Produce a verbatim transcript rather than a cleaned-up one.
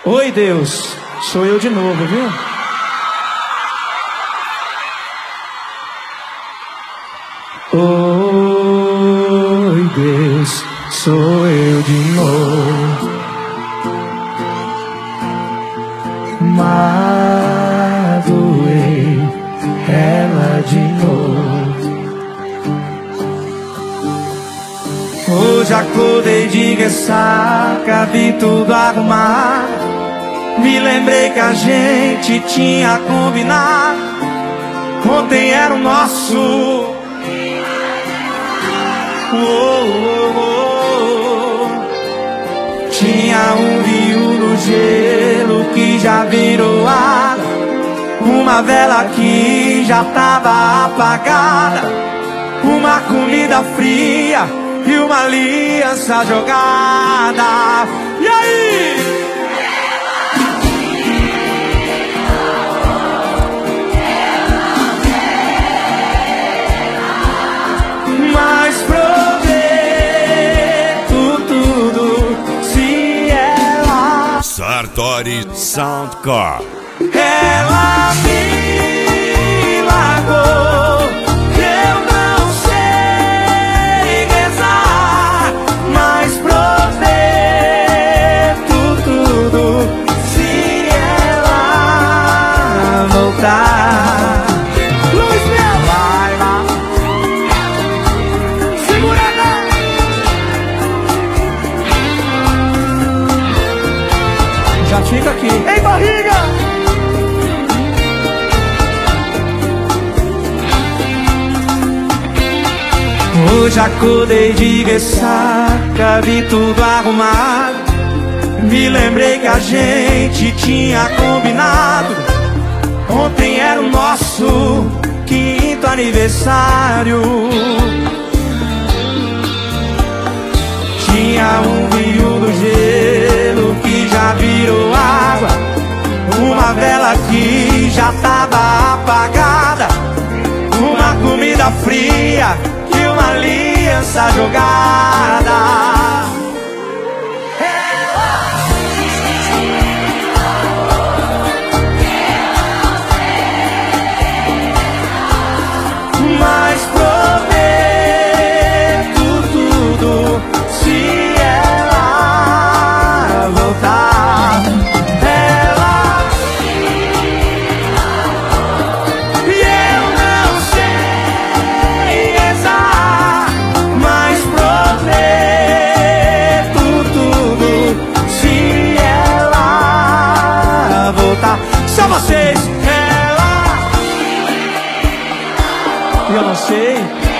Oi, Deus, sou eu de novo, viu? Oi, Deus, sou eu de novo. Magoei ela de novo. Hoje acordei de ressaca, vi tudo arrumar. Me lembrei que a gente tinha combinado. Ontem era o nosso. Oh, oh, oh. Tinha um rio no gelo que já virou água, uma vela que já tava apagada, uma comida fria e uma aliança jogada. E aí? Mas prometo tudo se ela Sartori Soundcore. Ela me largou, eu não sei rezar, mas prometo tudo se ela voltar. Luz, minha vai lá, segura lá. Já fica aqui. Ei, barriga! Hoje acordei de ressaca, vi tudo arrumado. Me lembrei que a gente tinha combinado. Ontem era o nosso quinto aniversário. Tinha um rio do gelo que já virou água, uma vela que já tava apagada, uma comida fria e uma aliança jogada. Mas prometo tudo se ela voltar. Ela e eu não sei rezar, mas prometo tudo se ela voltar. Só vocês. Ela, eu não sei.